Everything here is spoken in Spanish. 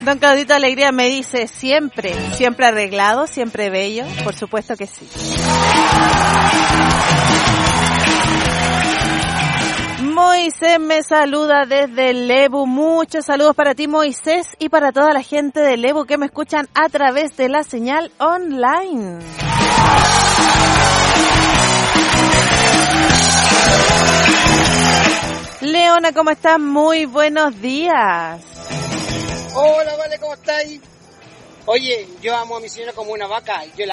Don Claudito Alegría me dice, siempre arreglado, siempre bello, por supuesto que sí. Moisés me saluda desde Lebu, muchos saludos para ti Moisés y para toda la gente de Lebu que me escuchan a través de la señal online. Leona, ¿cómo estás? Muy buenos días. Hola, Vale, ¿cómo estáis? Oye, yo amo a mi señora como una vaca. Yo la